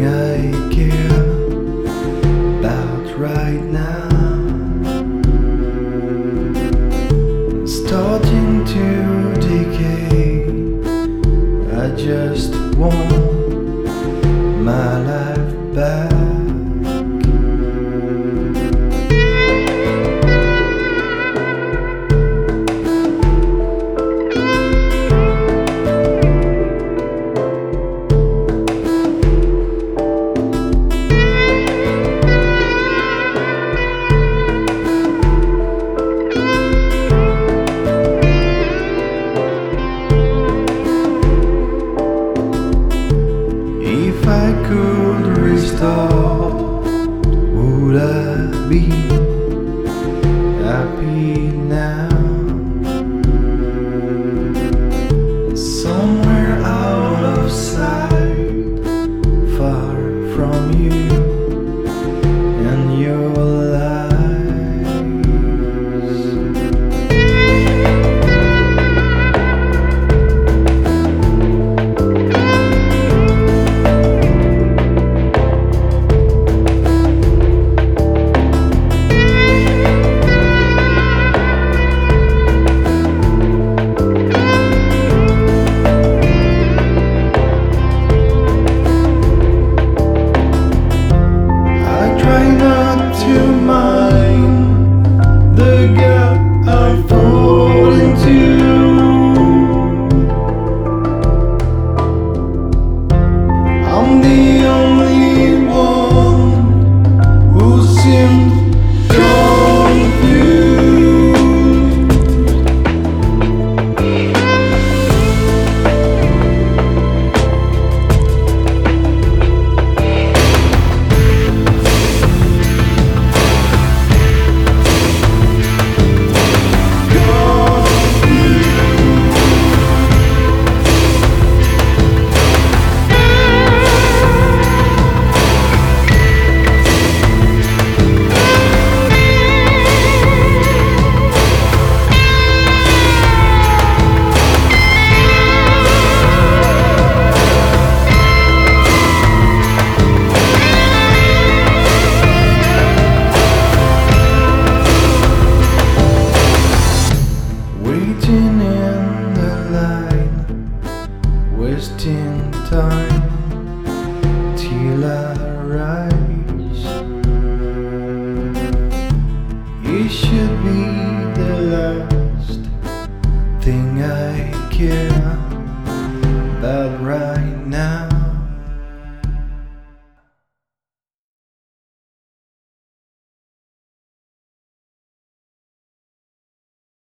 thing I care about right now. Starting to decay. I just want my life back. If I could restart, would I be happy now? Somewhere out of sight, far from you and your lies. I'm the only one who seems confused. Waiting in the line, wasting time till I rise. It should be the last thing I care about right